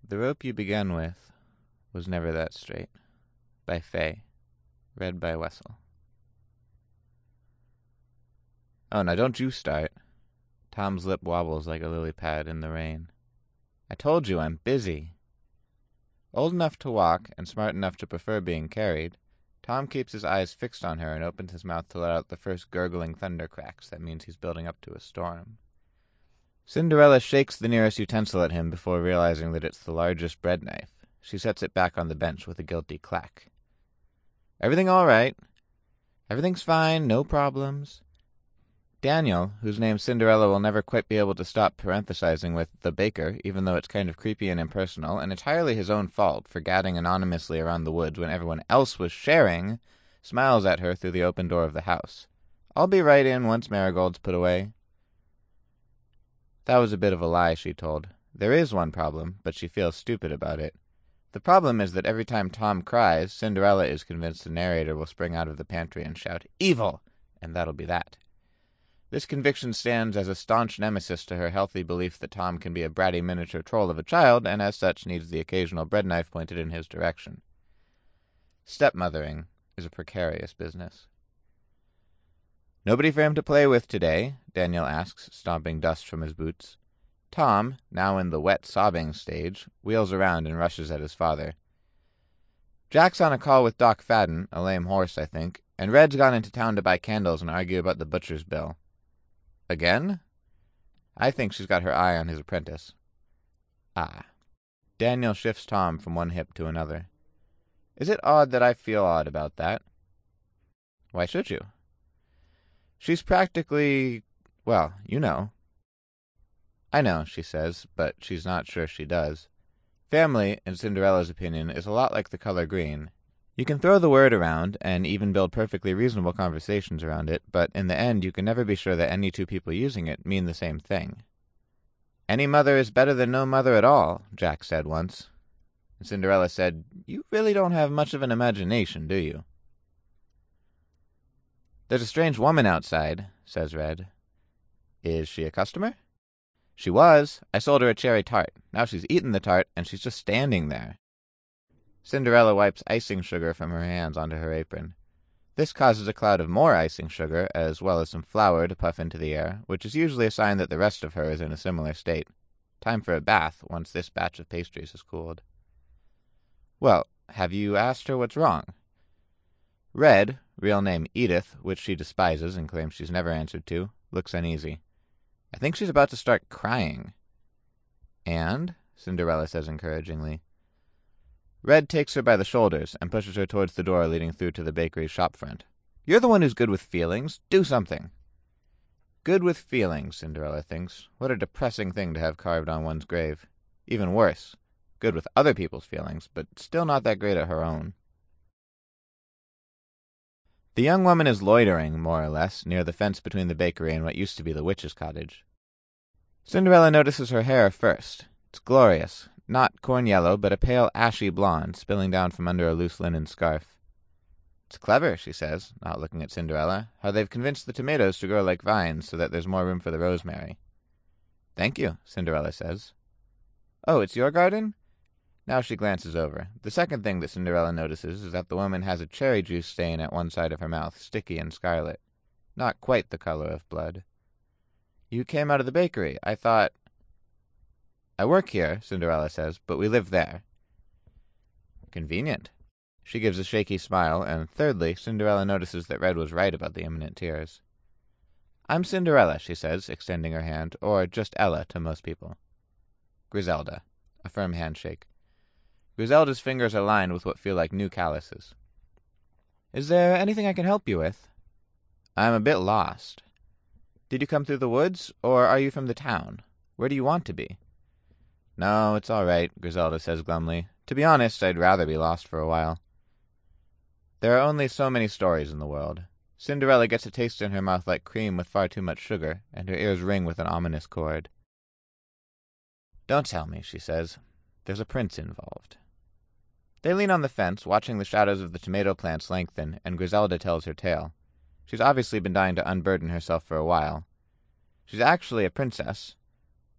The rope you began with was never that straight. By Faye. Read by Wessel. Oh, now don't you start. Tom's lip wobbles like a lily pad in the rain. I told you I'm busy. Old enough to walk and smart enough to prefer being carried, Tom keeps his eyes fixed on her and opens his mouth to let out the first gurgling thunder cracks. That means he's building up to a storm. Cinderella shakes the nearest utensil at him before realizing that it's the largest bread knife. She sets it back on the bench with a guilty clack. Everything all right? Everything's fine, no problems. Daniel, whose name Cinderella will never quite be able to stop parenthesizing with the baker, even though it's kind of creepy and impersonal, and entirely his own fault for gadding anonymously around the woods when everyone else was sharing, smiles at her through the open door of the house. I'll be right in once Marigold's put away. That was a bit of a lie, she told. There is one problem, but she feels stupid about it. The problem is that every time Tom cries, Cinderella is convinced the narrator will spring out of the pantry and shout, "Evil!" and that'll be that. This conviction stands as a staunch nemesis to her healthy belief that Tom can be a bratty miniature troll of a child, and as such needs the occasional bread knife pointed in his direction. Stepmothering is a precarious business. Nobody for him to play with today? Daniel asks, stomping dust from his boots. Tom, now in the wet sobbing stage, wheels around and rushes at his father. Jack's on a call with Doc Fadden, a lame horse, I think, and Red's gone into town to buy candles and argue about the butcher's bill. Again? I think she's got her eye on his apprentice. Ah. Daniel shifts Tom from one hip to another. Is it odd that I feel odd about that? Why should you? She's practically, well, you know. I know, she says, but she's not sure she does. Family, in Cinderella's opinion, is a lot like the color green. You can throw the word around and even build perfectly reasonable conversations around it, but in the end you can never be sure that any two people using it mean the same thing. Any mother is better than no mother at all, Jack said once. And Cinderella said, You really don't have much of an imagination, do you? There's a strange woman outside, says Red. Is she a customer? She was. I sold her a cherry tart. Now she's eaten the tart, and she's just standing there. Cinderella wipes icing sugar from her hands onto her apron. This causes a cloud of more icing sugar, as well as some flour, to puff into the air, which is usually a sign that the rest of her is in a similar state. Time for a bath, once this batch of pastries has cooled. Well, have you asked her what's wrong? Red, real name Edith, which she despises and claims she's never answered to, looks uneasy. I think she's about to start crying. And, Cinderella says encouragingly, Red takes her by the shoulders and pushes her towards the door leading through to the bakery's shop front. You're the one who's good with feelings. Do something. Good with feelings, Cinderella thinks. What a depressing thing to have carved on one's grave. Even worse, good with other people's feelings, but still not that great at her own. The young woman is loitering, more or less, near the fence between the bakery and what used to be the witch's cottage. Cinderella notices her hair first. It's glorious. Not corn yellow, but a pale ashy blonde, spilling down from under a loose linen scarf. It's clever, she says, not looking at Cinderella, how they've convinced the tomatoes to grow like vines so that there's more room for the rosemary. Thank you, Cinderella says. Oh, it's your garden? Now she glances over. The second thing that Cinderella notices is that the woman has a cherry juice stain at one side of her mouth, sticky and scarlet. Not quite the color of blood. You came out of the bakery. I thought... I work here, Cinderella says, but we live there. Convenient. She gives a shaky smile, and thirdly, Cinderella notices that Red was right about the imminent tears. I'm Cinderella, she says, extending her hand, or just Ella to most people. Griselda. A firm handshake. Griselda's fingers are lined with what feel like new calluses. Is there anything I can help you with? I'm a bit lost. Did you come through the woods, or are you from the town? Where do you want to be? No, it's all right, Griselda says glumly. To be honest, I'd rather be lost for a while. There are only so many stories in the world. Cinderella gets a taste in her mouth like cream with far too much sugar, and her ears ring with an ominous chord. Don't tell me, she says. There's a prince involved. They lean on the fence, watching the shadows of the tomato plants lengthen, and Griselda tells her tale. She's obviously been dying to unburden herself for a while. She's actually a princess.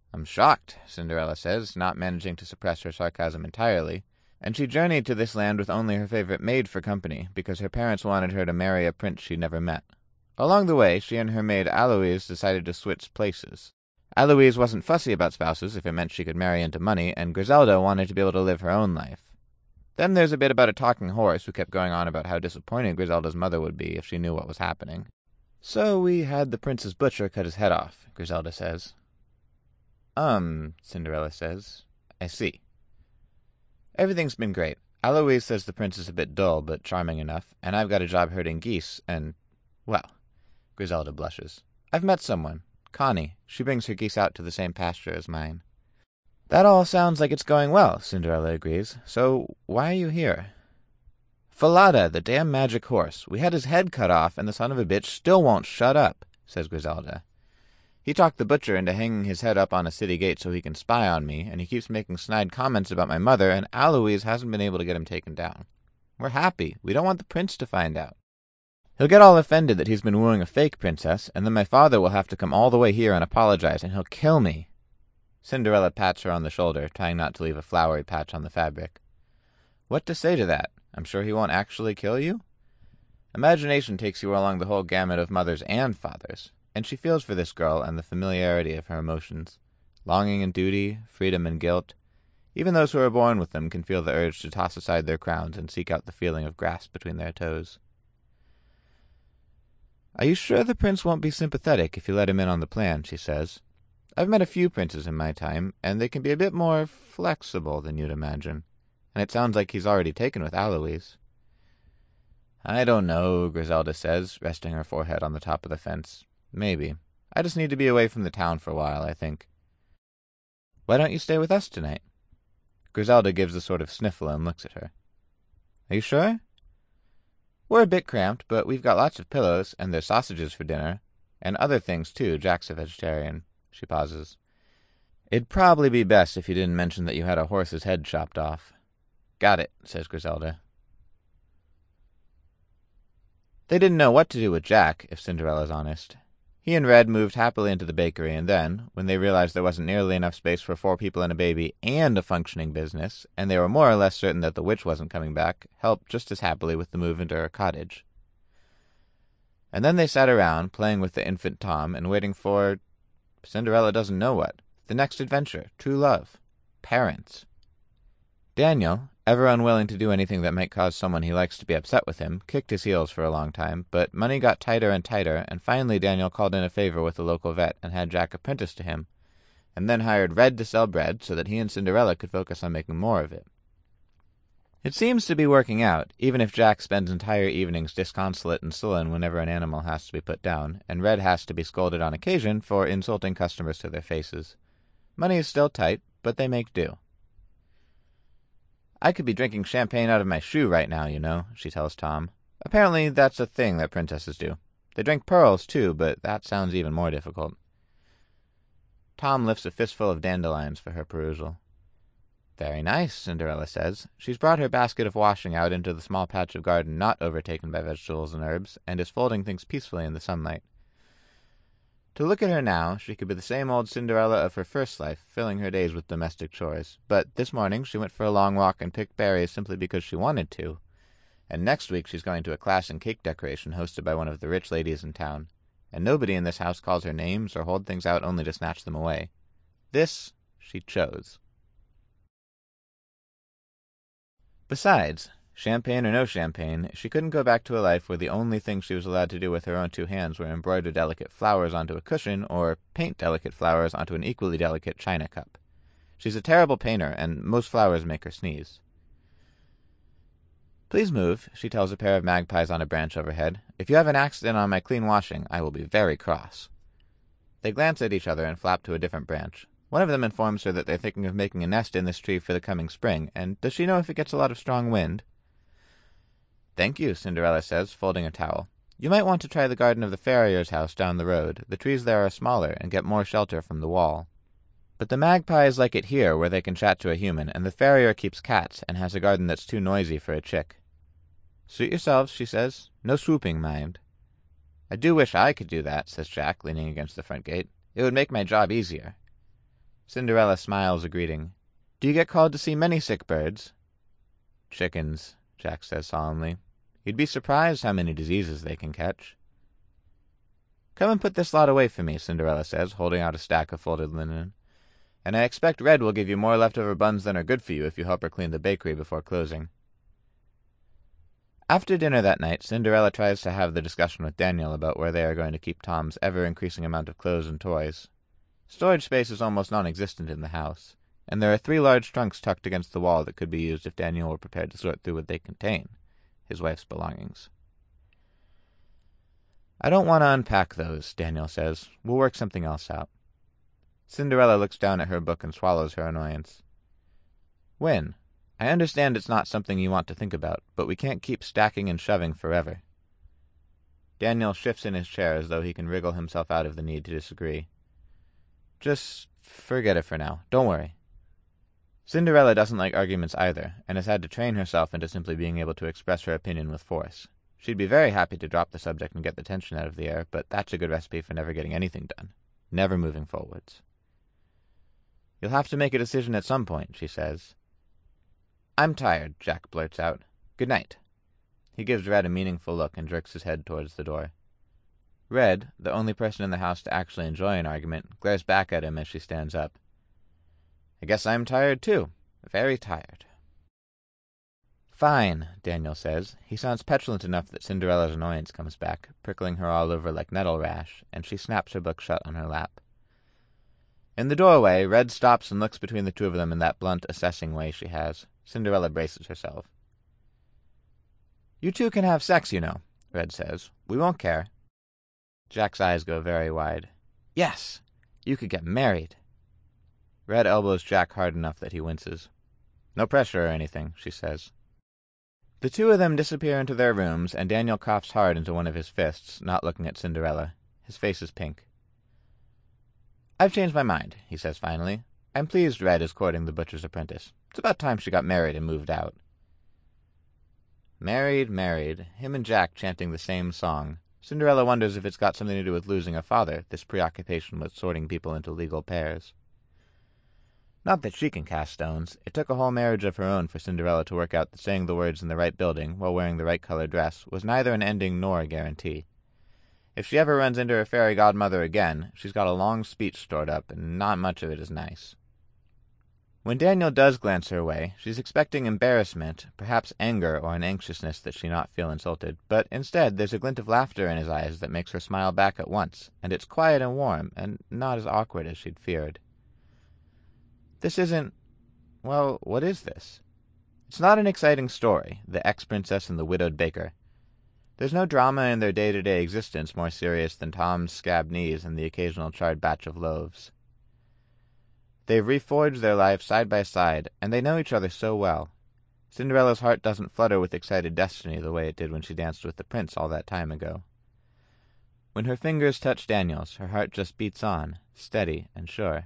I'm shocked, Cinderella says, not managing to suppress her sarcasm entirely, and she journeyed to this land with only her favorite maid for company, because her parents wanted her to marry a prince she'd never met. Along the way, she and her maid Aloise decided to switch places. Aloise wasn't fussy about spouses if it meant she could marry into money, and Griselda wanted to be able to live her own life. Then there's a bit about a talking horse who kept going on about how disappointed Griselda's mother would be if she knew what was happening. So we had the prince's butcher cut his head off, Griselda says. Cinderella says. I see. Everything's been great. Aloise says the prince is a bit dull, but charming enough, and I've got a job herding geese, and, well, Griselda blushes. I've met someone. Connie. She brings her geese out to the same pasture as mine. That all sounds like it's going well, Cinderella agrees. So why are you here? Falada, the damn magic horse. We had his head cut off, and the son of a bitch still won't shut up, says Griselda. He talked the butcher into hanging his head up on a city gate so he can spy on me, and he keeps making snide comments about my mother, and Aloise hasn't been able to get him taken down. We're happy. We don't want the prince to find out. He'll get all offended that he's been wooing a fake princess, and then my father will have to come all the way here and apologize, and he'll kill me. Cinderella pats her on the shoulder, trying not to leave a flowery patch on the fabric. What to say to that? I'm sure he won't actually kill you? Imagination takes you along the whole gamut of mothers and fathers, and she feels for this girl and the familiarity of her emotions. Longing and duty, freedom and guilt. Even those who are born with them can feel the urge to toss aside their crowns and seek out the feeling of grass between their toes. Are you sure the prince won't be sympathetic if you let him in on the plan, she says. I've met a few princes in my time, and they can be a bit more flexible than you'd imagine. And it sounds like he's already taken with Aloise. I don't know, Griselda says, resting her forehead on the top of the fence. Maybe. I just need to be away from the town for a while, I think. Why don't you stay with us tonight? Griselda gives a sort of sniffle and looks at her. Are you sure? We're a bit cramped, but we've got lots of pillows, and there's sausages for dinner. And other things, too. Jack's a vegetarian. She pauses. It'd probably be best if you didn't mention that you had a horse's head chopped off. Got it, says Griselda. They didn't know what to do with Jack, if Cinderella's honest. He and Red moved happily into the bakery, and then, when they realized there wasn't nearly enough space for 4 people and a baby and a functioning business, and they were more or less certain that the witch wasn't coming back, helped just as happily with the move into her cottage. And then they sat around, playing with the infant Tom, and waiting for... Cinderella doesn't know what. The next adventure. True love. Parents. Daniel, ever unwilling to do anything that might cause someone he likes to be upset with him, kicked his heels for a long time, but money got tighter and tighter, and finally Daniel called in a favor with the local vet and had Jack apprenticed to him, and then hired Red to sell bread so that he and Cinderella could focus on making more of it. It seems to be working out, even if Jack spends entire evenings disconsolate and sullen whenever an animal has to be put down, and Red has to be scolded on occasion for insulting customers to their faces. Money is still tight, but they make do. I could be drinking champagne out of my shoe right now, you know, she tells Tom. Apparently that's a thing that princesses do. They drink pearls, too, but that sounds even more difficult. Tom lifts a fistful of dandelions for her perusal. Very nice, Cinderella says. She's brought her basket of washing out into the small patch of garden not overtaken by vegetables and herbs, and is folding things peacefully in the sunlight. To look at her now, she could be the same old Cinderella of her first life, filling her days with domestic chores. But this morning she went for a long walk and picked berries simply because she wanted to. And next week she's going to a class in cake decoration hosted by one of the rich ladies in town. And nobody in this house calls her names or hold things out only to snatch them away. This she chose. Besides, champagne or no champagne, she couldn't go back to a life where the only thing she was allowed to do with her own 2 hands were embroider delicate flowers onto a cushion or paint delicate flowers onto an equally delicate china cup. She's a terrible painter, and most flowers make her sneeze. Please move, she tells a pair of magpies on a branch overhead. If you have an accident on my clean washing, I will be very cross. They glance at each other and flap to a different branch. One of them informs her that they're thinking of making a nest in this tree for the coming spring, and does she know if it gets a lot of strong wind? Thank you, Cinderella says, folding a towel. You might want to try the garden of the farrier's house down the road. The trees there are smaller and get more shelter from the wall. But the magpies like it here where they can chat to a human, and the farrier keeps cats and has a garden that's too noisy for a chick. Suit yourselves, she says. No swooping, mind. I do wish I could do that, says Jack, leaning against the front gate. It would make my job easier. Cinderella smiles a greeting. Do you get called to see many sick birds? Chickens, Jack says solemnly. You'd be surprised how many diseases they can catch. Come and put this lot away for me, Cinderella says, holding out a stack of folded linen. And I expect Red will give you more leftover buns than are good for you if you help her clean the bakery before closing. After dinner that night, Cinderella tries to have the discussion with Daniel about where they are going to keep Tom's ever-increasing amount of clothes and toys. Storage space is almost non-existent in the house, and there are 3 large trunks tucked against the wall that could be used if Daniel were prepared to sort through what they contain, his wife's belongings. I don't want to unpack those, Daniel says. We'll work something else out. Cinderella looks down at her book and swallows her annoyance. Win, I understand it's not something you want to think about, but we can't keep stacking and shoving forever. Daniel shifts in his chair as though he can wriggle himself out of the need to disagree. Just forget it for now. Don't worry. Cinderella doesn't like arguments either, and has had to train herself into simply being able to express her opinion with force. She'd be very happy to drop the subject and get the tension out of the air, but that's a good recipe for never getting anything done. Never moving forwards. You'll have to make a decision at some point, she says. I'm tired, Jack blurts out. Good night. He gives Red a meaningful look and jerks his head towards the door. Red, the only person in the house to actually enjoy an argument, glares back at him as she stands up. I guess I'm tired too. Very tired. Fine, Daniel says. He sounds petulant enough that Cinderella's annoyance comes back, prickling her all over like nettle rash, and she snaps her book shut on her lap. In the doorway, Red stops and looks between the two of them in that blunt, assessing way she has. Cinderella braces herself. You two can have sex, you know, Red says. We won't care. Jack's eyes go very wide. Yes, you could get married. Red elbows Jack hard enough that he winces. No pressure or anything, she says. The two of them disappear into their rooms, and Daniel coughs hard into one of his fists, not looking at Cinderella. His face is pink. I've changed my mind, he says finally. I'm pleased Red is courting the butcher's apprentice. It's about time she got married and moved out. Married, married, him and Jack chanting the same song. Cinderella wonders if it's got something to do with losing a father, this preoccupation with sorting people into legal pairs. Not that she can cast stones. It took a whole marriage of her own for Cinderella to work out that saying the words in the right building, while wearing the right colored dress, was neither an ending nor a guarantee. If she ever runs into her fairy godmother again, she's got a long speech stored up, and not much of it is nice. When Daniel does glance her way, she's expecting embarrassment, perhaps anger or an anxiousness that she not feel insulted, but instead there's a glint of laughter in his eyes that makes her smile back at once, and it's quiet and warm, and not as awkward as she'd feared. This isn't... well, what is this? It's not an exciting story, the ex-princess and the widowed baker. There's no drama in their day-to-day existence more serious than Tom's scabbed knees and the occasional charred batch of loaves. They've reforged their lives side by side, and they know each other so well. Cinderella's heart doesn't flutter with excited destiny the way it did when she danced with the prince all that time ago. When her fingers touch Daniel's, her heart just beats on, steady and sure.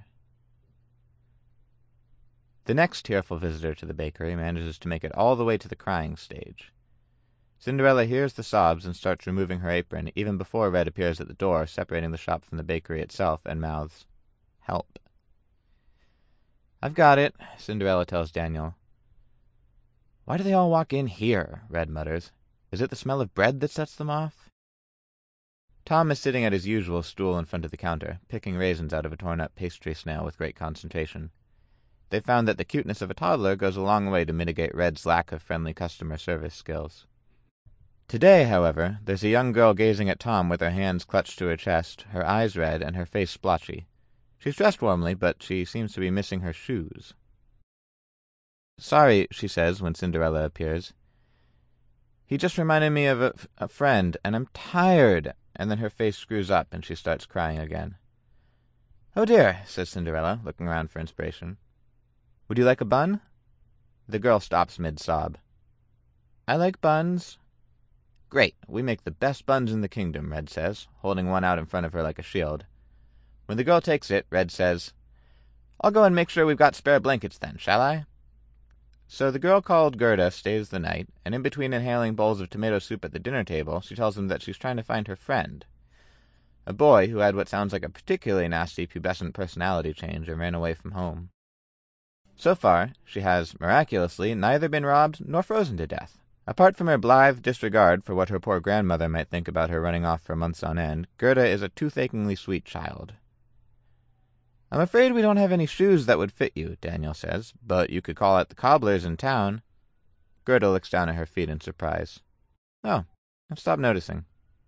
The next tearful visitor to the bakery manages to make it all the way to the crying stage. Cinderella hears the sobs and starts removing her apron even before Red appears at the door, separating the shop from the bakery itself, and mouths, "Help." "I've got it," Cinderella tells Daniel. "Why do they all walk in here?" Red mutters. "Is it the smell of bread that sets them off?" Tom is sitting at his usual stool in front of the counter, picking raisins out of a torn-up pastry snail with great concentration. They found that the cuteness of a toddler goes a long way to mitigate Red's lack of friendly customer service skills. Today, however, there's a young girl gazing at Tom with her hands clutched to her chest, her eyes red, and her face splotchy. She's dressed warmly, but she seems to be missing her shoes. "Sorry," she says when Cinderella appears. "He just reminded me of a friend, and I'm tired." And then her face screws up, and she starts crying again. "Oh dear," says Cinderella, looking around for inspiration. "Would you like a bun?" The girl stops mid-sob. "I like buns." "Great, we make the best buns in the kingdom," Red says, holding one out in front of her like a shield. When the girl takes it, Red says, "I'll go and make sure we've got spare blankets then, shall I?" So the girl called Gerda stays the night, and in between inhaling bowls of tomato soup at the dinner table, she tells them that she's trying to find her friend. a boy who had what sounds like a particularly nasty pubescent personality change and ran away from home. So far, she has, miraculously, neither been robbed nor frozen to death. Apart from her blithe disregard for what her poor grandmother might think about her running off for months on end, Gerda is a toothachingly sweet child. "I'm afraid we don't have any shoes that would fit you," Daniel says, "but you could call at the cobbler's in town." Gerda looks down at her feet in surprise. "Oh, I've stopped noticing."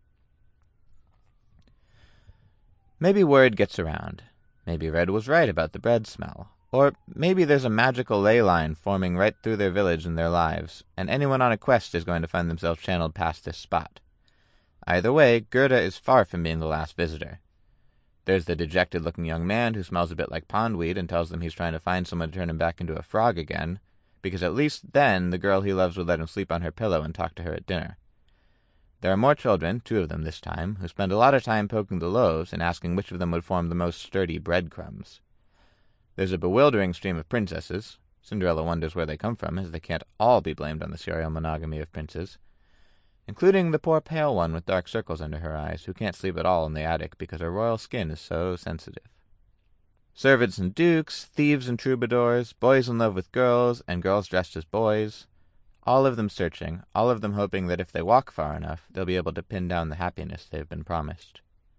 Maybe word gets around. Maybe Red was right about the bread smell. Or maybe there's a magical ley line forming right through their village and their lives, and anyone on a quest is going to find themselves channeled past this spot. Either way, Gerda is far from being the last visitor. There's the dejected-looking young man who smells a bit like pondweed and tells them he's trying to find someone to turn him back into a frog again, because at least then the girl he loves would let him sleep on her pillow and talk to her at dinner. There are more children, 2 of them this time, who spend a lot of time poking the loaves and asking which of them would form the most sturdy breadcrumbs. There's a bewildering stream of princesses. Cinderella wonders where they come from, as they can't all be blamed on the serial monogamy of princes, including the poor pale one with dark circles under her eyes, who can't sleep at all in the attic because her royal skin is so sensitive. Servants and dukes, thieves and troubadours, boys in love with girls, and girls dressed as boys, all of them searching, all of them hoping that if they walk far enough, they'll be able to pin down the happiness they've been promised.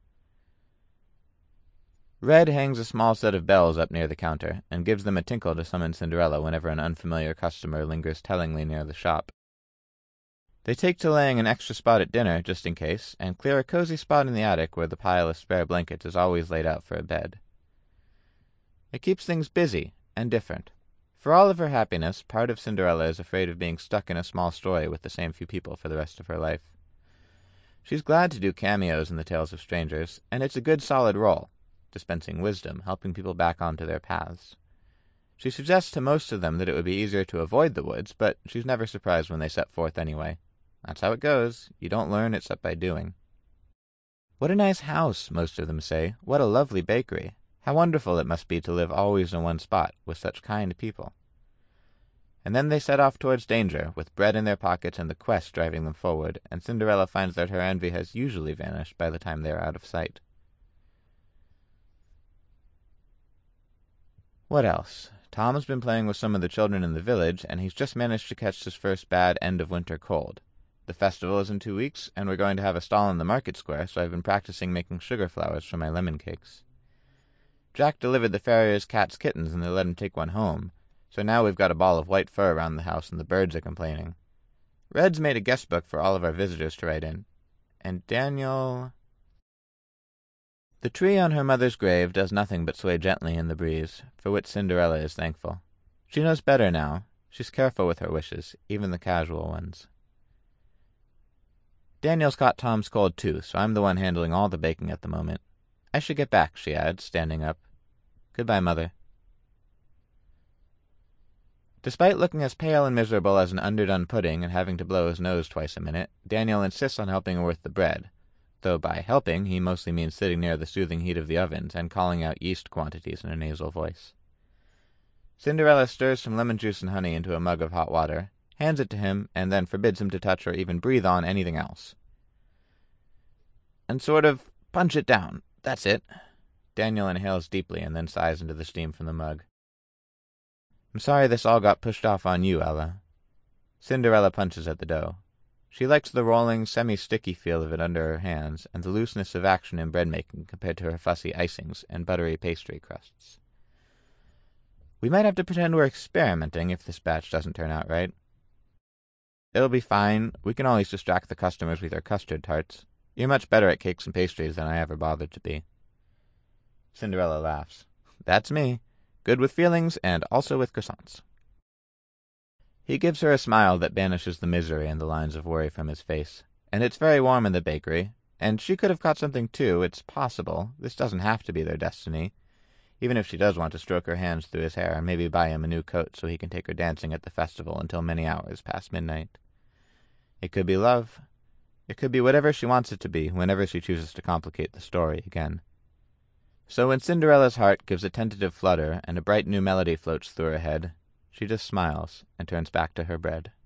Red hangs a small set of bells up near the counter, and gives them a tinkle to summon Cinderella whenever an unfamiliar customer lingers tellingly near the shop. They take to laying an extra spot at dinner, just in case, and clear a cozy spot in the attic where the pile of spare blankets is always laid out for a bed. It keeps things busy and different. For all of her happiness, part of Cinderella is afraid of being stuck in a small story with the same few people for the rest of her life. She's glad to do cameos in the tales of strangers, and it's a good solid role, dispensing wisdom, helping people back onto their paths. She suggests to most of them that it would be easier to avoid the woods, but she's never surprised when they set forth anyway. That's how it goes. You don't learn except by doing. "What a nice house," most of them say. "What a lovely bakery. How wonderful it must be to live always in one spot, with such kind people." And then they set off towards danger, with bread in their pockets and the quest driving them forward, and Cinderella finds that her envy has usually vanished by the time they are out of sight. What else? Tom's been playing with some of the children in the village, and he's just managed to catch his first bad end-of-winter cold. The festival is in 2 weeks, and we're going to have a stall in the market square, so I've been practicing making sugar flowers for my lemon cakes. Jack delivered the farrier's cat's kittens, and they let him take one home, so now we've got a ball of white fur around the house, and the birds are complaining. Red's made a guest book for all of our visitors to write in. And Daniel... The tree on her mother's grave does nothing but sway gently in the breeze, for which Cinderella is thankful. She knows better now. She's careful with her wishes, even the casual ones. Daniel's caught Tom's cold too, so I'm the one handling all the baking at the moment. I should get back, she adds, standing up. Goodbye, Mother. Despite looking as pale and miserable as an underdone pudding and having to blow his nose twice a minute, Daniel insists on helping her with the bread, though by helping he mostly means sitting near the soothing heat of the ovens and calling out yeast quantities in a nasal voice. Cinderella stirs some lemon juice and honey into a mug of hot water, hands it to him, and then forbids him to touch or even breathe on anything else. And sort of punch it down. That's it. Daniel inhales deeply and then sighs into the steam from the mug. I'm sorry this all got pushed off on you, Ella. Cinderella punches at the dough. She likes the rolling, semi-sticky feel of it under her hands and the looseness of action in bread-making compared to her fussy icings and buttery pastry crusts. We might have to pretend we're experimenting if this batch doesn't turn out right. It'll be fine. We can always distract the customers with our custard tarts. You're much better at cakes and pastries than I ever bothered to be. Cinderella laughs. That's me. Good with feelings and also with croissants. He gives her a smile that banishes the misery and the lines of worry from his face. And it's very warm in the bakery. And she could have caught something too. It's possible. This doesn't have to be their destiny. Even if she does want to stroke her hands through his hair and maybe buy him a new coat so he can take her dancing at the festival until many hours past midnight. It could be love. It could be whatever she wants it to be whenever she chooses to complicate the story again. So when Cinderella's heart gives a tentative flutter and a bright new melody floats through her head, she just smiles and turns back to her bread.